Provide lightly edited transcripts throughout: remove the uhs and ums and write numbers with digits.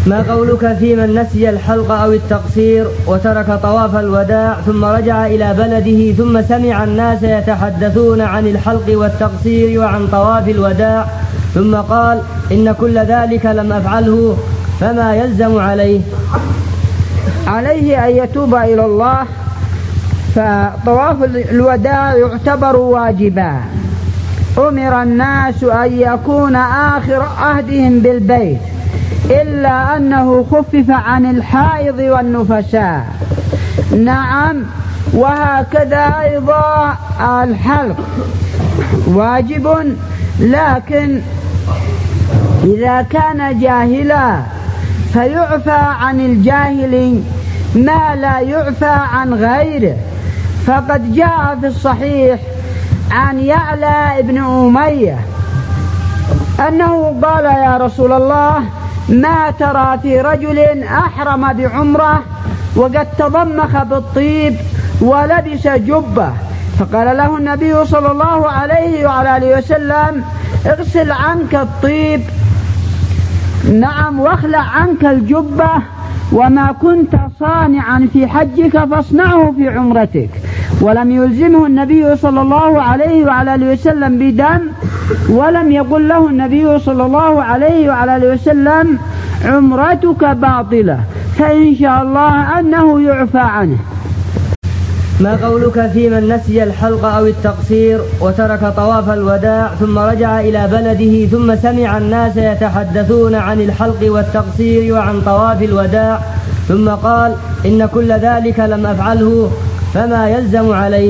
ما قولك في من نسي الحلق أو التقصير وترك طواف الوداع ثم رجع إلى بلده ثم سمع الناس يتحدثون عن الحلق والتقصير وعن طواف الوداع ثم قال إن كل ذلك لم أفعله فما يلزم عليه؟ عليه أن يتوب إلى الله، فطواف الوداع يعتبر واجبا. أمر الناس أن يكون آخر عهدهم بالبيت، إلا أنه خفف عن الحائض والنفساء. نعم، وهكذا أيضا الحلق واجب، لكن إذا كان جاهلا فيعفى عن الجاهل ما لا يعفى عن غيره. فقد جاء في الصحيح عن يعلى ابن أمية أنه قال: يا رسول الله، ما ترى في رجل أحرم بعمرة وقد تضمخ بالطيب ولبس جبة؟ فقال له النبي صلى الله عليه وعلى آله وسلم: اغسل عنك الطيب، نعم، واخلع عنك الجبة، وما كنت صانعا في حجك فاصنعه في عمرتك. ولم يلزمه النبي صلى الله عليه وعلى آله وسلم بدم، ولم يقل له النبي صلى الله عليه وعلى آله وسلم: عمرتك باطلة، فإن شاء الله أنه يعفى عنه. ما قولك في من نسي الحلق أو التقصير وترك طواف الوداع ثم رجع إلى بلده ثم سمع الناس يتحدثون عن الحلق والتقصير وعن طواف الوداع ثم قال إن كل ذلك لم أفعله فما يلزم عليه؟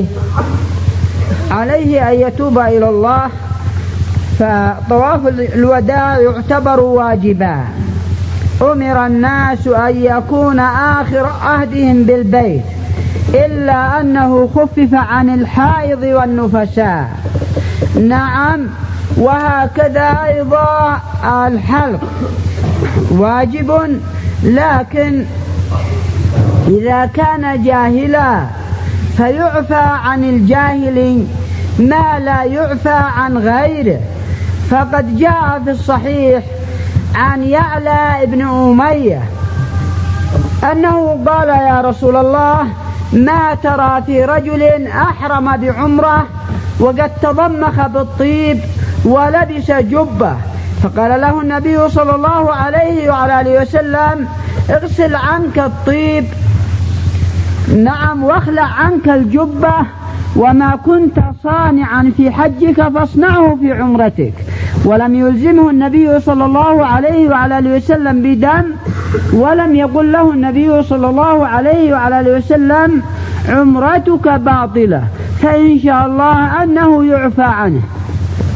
عليه أن يتوب إلى الله، فطواف الوداع يعتبر واجبا. أمر الناس أن يكون آخر عهدهم بالبيت، إلا أنه خفف عن الحائض والنفساء. نعم، وهكذا أيضا الحلق واجب، لكن إذا كان جاهلا فيعفى عن الجاهل ما لا يعفى عن غيره. فقد جاء في الصحيح عن يعلى ابن أمية أنه قال: يا رسول الله، ما ترى في رجل أحرم بعمرة وقد تضمخ بالطيب ولبس جبة؟ فقال له النبي صلى الله عليه وعلى آله وسلم: اغسل عنك الطيب، نعم، واخلع عنك الجبة، وما كنت صانعا في حجك فاصنعه في عمرتك. ولم يلزمه النبي صلى الله عليه وعلى آله وسلم بدم، ولم يقل له النبي صلى الله عليه وعلى آله وسلم: عمرتك باطلة، فإن شاء الله أنه يعفى عنه.